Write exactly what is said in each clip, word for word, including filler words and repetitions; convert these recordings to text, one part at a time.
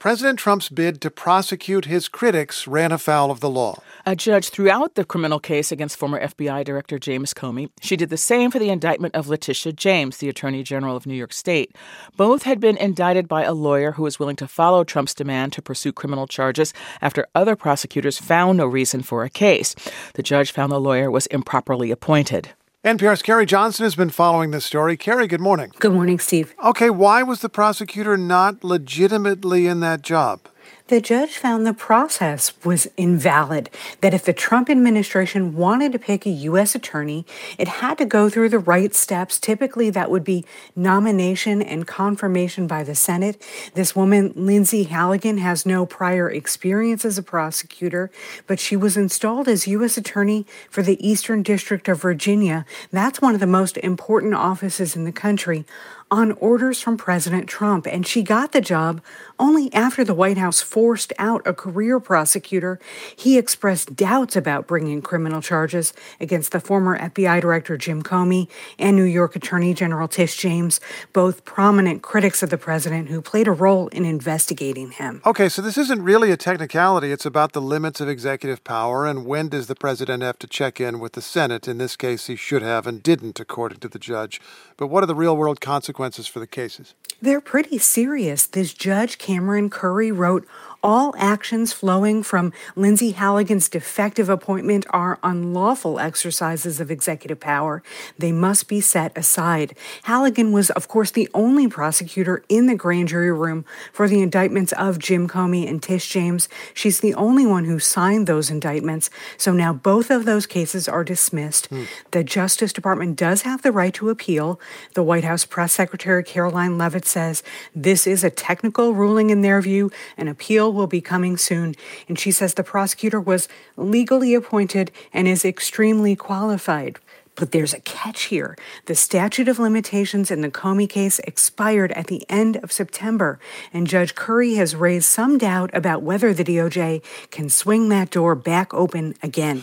President Trump's bid to prosecute his critics ran afoul of the law. A judge threw out the criminal case against former F B I Director James Comey. She did the same for the indictment of Letitia James, the Attorney General of New York State. Both had been indicted by a lawyer who was willing to follow Trump's demand to pursue criminal charges after other prosecutors found no reason for a case. The judge found the lawyer was improperly appointed. N P R's Carrie Johnson has been following this story. Carrie, good morning. Good morning, Steve. Okay, why was the prosecutor not legitimately in that job? The judge found the process was invalid, that if the Trump administration wanted to pick a U S attorney, it had to go through the right steps. Typically, that would be nomination and confirmation by the Senate. This woman, Lindsay Halligan, has no prior experience as a prosecutor, but she was installed as U S attorney for the Eastern District of Virginia. That's one of the most important offices in the country, on orders from President Trump, and she got the job only after the White House forced out a career prosecutor. He expressed doubts about bringing criminal charges against the former F B I Director Jim Comey and New York Attorney General Tish James, both prominent critics of the president who played a role in investigating him. Okay, so this isn't really a technicality. It's about the limits of executive power, and when does the president have to check in with the Senate? In this case, he should have and didn't, according to the judge. But what are the real-world consequences for the cases? They're pretty serious. This judge, Cameron Curry, wrote, "All actions flowing from Lindsay Halligan's defective appointment are unlawful exercises of executive power. They must be set aside." Halligan was, of course, the only prosecutor in the grand jury room for the indictments of Jim Comey and Tish James. She's the only one who signed those indictments. So now both of those cases are dismissed. Hmm. The Justice Department does have the right to appeal. The White House Press Secretary Caroline Leavitt says this is a technical ruling in their view. An appeal will be coming soon. And she says the prosecutor was legally appointed and is extremely qualified. But there's a catch here. The statute of limitations in the Comey case expired at the end of September, and Judge Curry has raised some doubt about whether the D O J can swing that door back open again.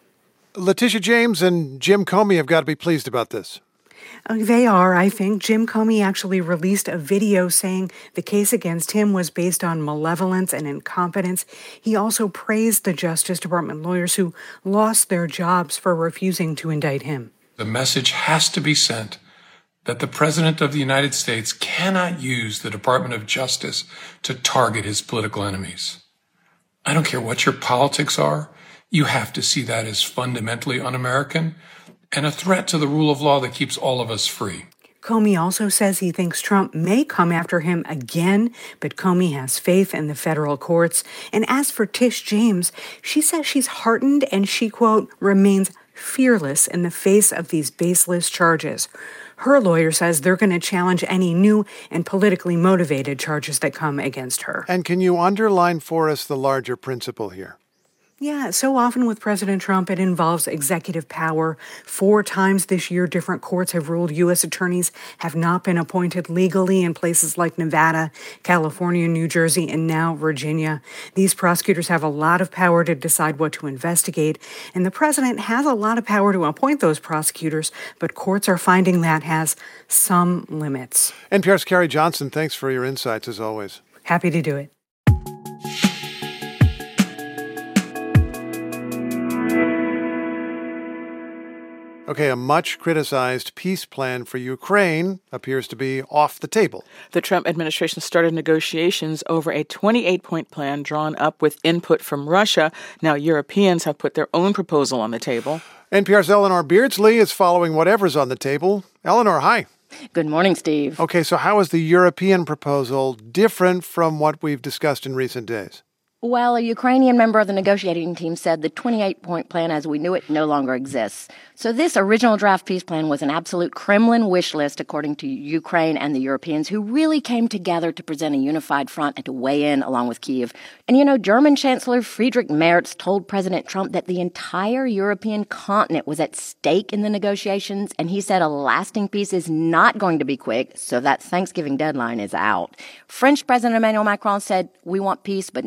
Letitia James and Jim Comey have got to be pleased about this. They are, I think. Jim Comey actually released a video saying the case against him was based on malevolence and incompetence. He also praised the Justice Department lawyers who lost their jobs for refusing to indict him. The message has to be sent that the President of the United States cannot use the Department of Justice to target his political enemies. I don't care what your politics are. You have to see that as fundamentally un-American and a threat to the rule of law that keeps all of us free. Comey also says he thinks Trump may come after him again, but Comey has faith in the federal courts. And as for Tish James, she says she's heartened and she, quote, remains fearless in the face of these baseless charges. Her lawyer says they're going to challenge any new and politically motivated charges that come against her. And can you underline for us the larger principle here? Yeah, so often with President Trump, it involves executive power. Four times this year, different courts have ruled U S attorneys have not been appointed legally in places like Nevada, California, New Jersey, and now Virginia. These prosecutors have a lot of power to decide what to investigate, and the president has a lot of power to appoint those prosecutors, but courts are finding that has some limits. N P R's Carrie Johnson, thanks for your insights as always. Happy to do it. Okay, a much-criticized peace plan for Ukraine appears to be off the table. The Trump administration started negotiations over a twenty-eight point plan drawn up with input from Russia. Now Europeans have put their own proposal on the table. N P R's Eleanor Beardsley is following whatever's on the table. Eleanor, hi. Good morning, Steve. Okay, so how is the European proposal different from what we've discussed in recent days? Well, a Ukrainian member of the negotiating team said the twenty-eight point plan as we knew it no longer exists. So this original draft peace plan was an absolute Kremlin wish list, according to Ukraine and the Europeans, who really came together to present a unified front and to weigh in along with Kyiv. And, you know, German Chancellor Friedrich Merz told President Trump that the entire European continent was at stake in the negotiations, and he said a lasting peace is not going to be quick, so that Thanksgiving deadline is out. French President Emmanuel Macron said, we want peace, but not a peace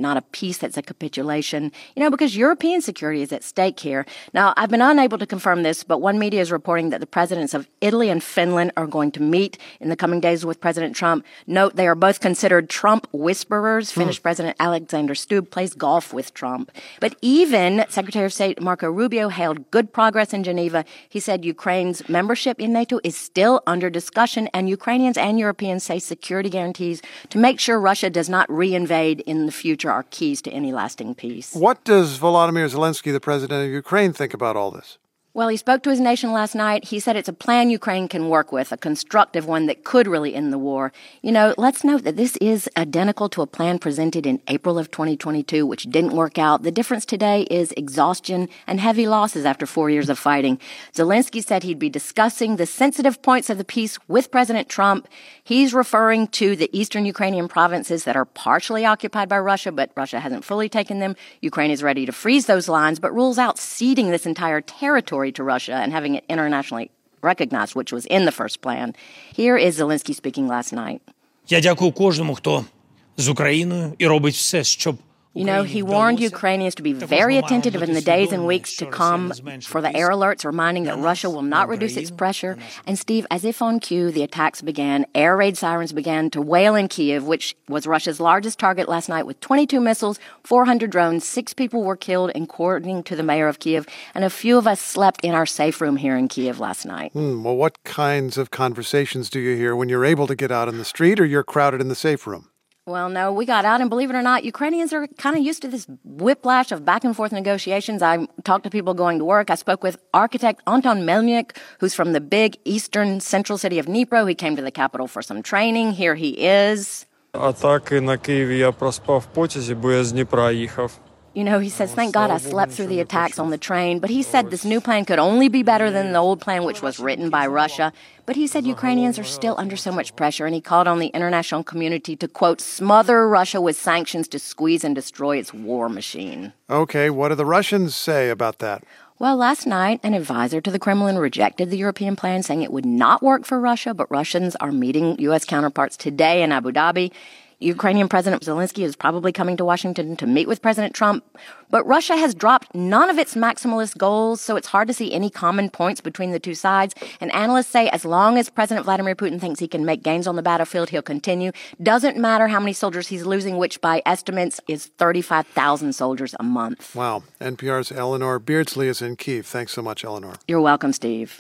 peace that's a capitulation, you know, because European security is at stake here. Now, I've been unable to confirm this, but one media is reporting that the presidents of Italy and Finland are going to meet in the coming days with President Trump. Note, they are both considered Trump whisperers. Hmm. Finnish President Alexander Stubb plays golf with Trump. But even Secretary of State Marco Rubio hailed good progress in Geneva. He said Ukraine's membership in NATO is still under discussion, and Ukrainians and Europeans say security guarantees to make sure Russia does not reinvade in the future are keys to any lasting peace. What does Volodymyr Zelensky, the president of Ukraine, think about all this? Well, he spoke to his nation last night. He said it's a plan Ukraine can work with, a constructive one that could really end the war. You know, let's note that this is identical to a plan presented in April of twenty twenty-two, which didn't work out. The difference today is exhaustion and heavy losses after four years of fighting. Zelensky said he'd be discussing the sensitive points of the peace with President Trump. He's referring to the eastern Ukrainian provinces that are partially occupied by Russia, but Russia hasn't fully taken them. Ukraine is ready to freeze those lines, but rules out ceding this entire territory to Russia and having it internationally recognized, which was in the first plan. Here is Zelensky speaking last night. Я дякую кожному, хто з Україною і робить все, щоб You know, he warned Ukrainians to be very attentive in the days and weeks to come for the air alerts, reminding that Russia will not reduce its pressure. And Steve, as if on cue, the attacks began. Air raid sirens began to wail in Kyiv, which was Russia's largest target last night, with twenty-two missiles, four hundred drones. Six people were killed, according to the mayor of Kyiv. And a few of us slept in our safe room here in Kyiv last night. Hmm, well, what kinds of conversations do you hear when you're able to get out in the street or you're crowded in the safe room? Well, no, we got out, and believe it or not, Ukrainians are kind of used to this whiplash of back-and-forth negotiations. I talked to people going to work. I spoke with architect Anton Melnyk, who's from the big eastern central city of Dnipro. He came to the capital for some training. Here he is. Атаки на Київ я проспав в потязі, бо я з Дніпра їхав. You know, he says, thank God I slept through the attacks on the train. But he said this new plan could only be better than the old plan, which was written by Russia. But he said Ukrainians are still under so much pressure, and he called on the international community to, quote, smother Russia with sanctions to squeeze and destroy its war machine. Okay, what do the Russians say about that? Well, last night, an advisor to the Kremlin rejected the European plan, saying it would not work for Russia, but Russians are meeting U S counterparts today in Abu Dhabi. Ukrainian President Zelensky is probably coming to Washington to meet with President Trump. But Russia has dropped none of its maximalist goals, so it's hard to see any common points between the two sides. And analysts say as long as President Vladimir Putin thinks he can make gains on the battlefield, he'll continue. Doesn't matter how many soldiers he's losing, which by estimates is thirty-five thousand soldiers a month. Wow. N P R's Eleanor Beardsley is in Kyiv. Thanks so much, Eleanor. You're welcome, Steve.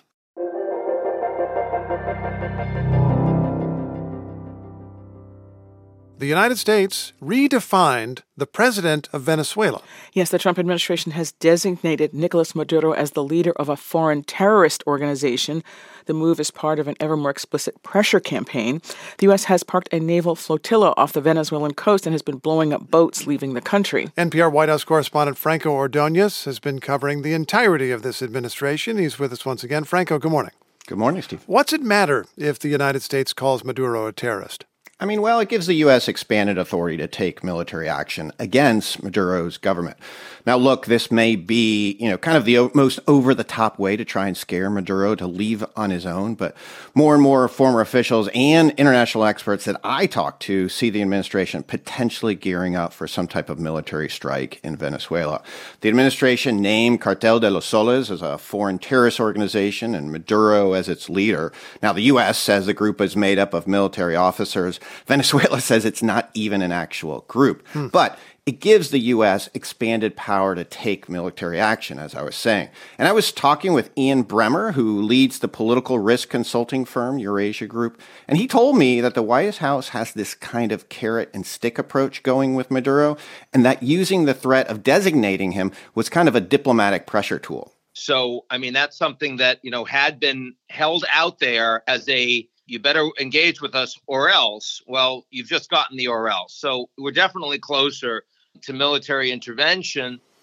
The United States redefined the president of Venezuela. Yes, the Trump administration has designated Nicolas Maduro as the leader of a foreign terrorist organization. The move is part of an ever more explicit pressure campaign. The U S has parked a naval flotilla off the Venezuelan coast and has been blowing up boats leaving the country. N P R White House correspondent Franco Ordonez has been covering the entirety of this administration. He's with us once again. Franco, good morning. Good morning, Steve. What's it matter if the United States calls Maduro a terrorist? I mean, well, it gives the U S expanded authority to take military action against Maduro's government. Now, look, this may be, you know, kind of the most over-the-top way to try and scare Maduro to leave on his own. But more and more former officials and international experts that I talk to see the administration potentially gearing up for some type of military strike in Venezuela. The administration named Cartel de los Soles as a foreign terrorist organization and Maduro as its leader. Now, the U S says the group is made up of military officers. Venezuela says it's not even an actual group. Hmm. But it gives the U S expanded power to take military action, as I was saying. And I was talking with Ian Bremmer, who leads the political risk consulting firm Eurasia Group, and he told me that the White House has this kind of carrot and stick approach going with Maduro, and that using the threat of designating him was kind of a diplomatic pressure tool. So, I mean, that's something that, you know, had been held out there as a you better engage with us or else. Well, you've just gotten the or else. So we're definitely closer to military intervention.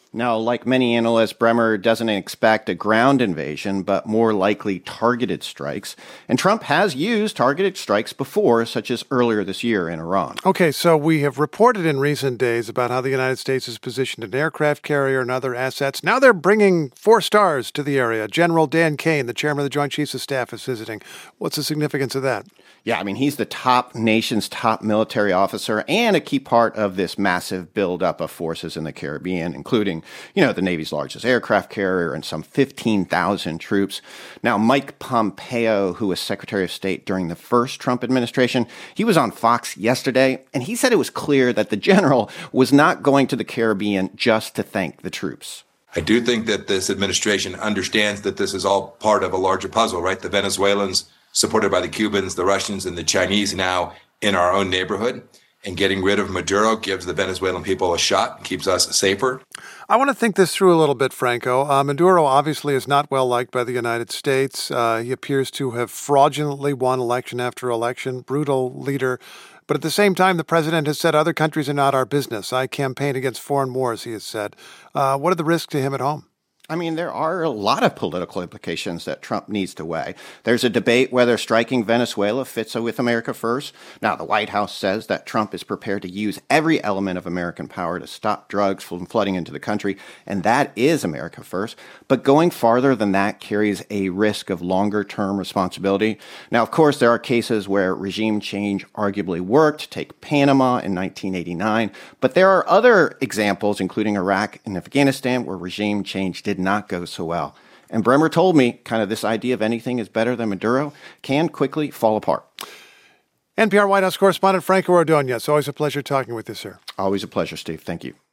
Now, like many analysts, Bremer doesn't expect a ground invasion, but more likely targeted strikes. And Trump has used targeted strikes before, such as earlier this year in Iran. Okay, so we have reported in recent days about how the United States has positioned an aircraft carrier and other assets. Now they're bringing four stars to the area. General Dan Kane, the chairman of the Joint Chiefs of Staff, is visiting. What's the significance of that? Yeah, I mean, he's the top nation's top military officer and a key part of this massive buildup of forces in the Caribbean, including, you know, the Navy's largest aircraft carrier and some fifteen thousand troops. Now, Mike Pompeo, who was Secretary of State during the first Trump administration, he was on Fox yesterday, and he said it was clear that the general was not going to the Caribbean just to thank the troops. I do think that this administration understands that this is all part of a larger puzzle, right? The Venezuelans, supported by the Cubans, the Russians, and the Chinese now in our own neighborhood. And getting rid of Maduro gives the Venezuelan people a shot and keeps us safer. I want to think this through a little bit, Franco. Uh, Maduro obviously is not well liked by the United States. Uh, he appears to have fraudulently won election after election, brutal leader. But at the same time, the president has said other countries are not our business. I campaign against foreign wars, he has said. Uh, what are the risks to him at home? I mean, there are a lot of political implications that Trump needs to weigh. There's a debate whether striking Venezuela fits with America first. Now, the White House says that Trump is prepared to use every element of American power to stop drugs from flooding into the country, and that is America first. But going farther than that carries a risk of longer-term responsibility. Now, of course, there are cases where regime change arguably worked. Take Panama in nineteen eighty-nine. But there are other examples, including Iraq and Afghanistan, where regime change did not go so well. And Bremer told me kind of this idea of anything is better than Maduro can quickly fall apart. N P R White House correspondent Franco Ordonez. Always a pleasure talking with you, sir. Always a pleasure, Steve. Thank you.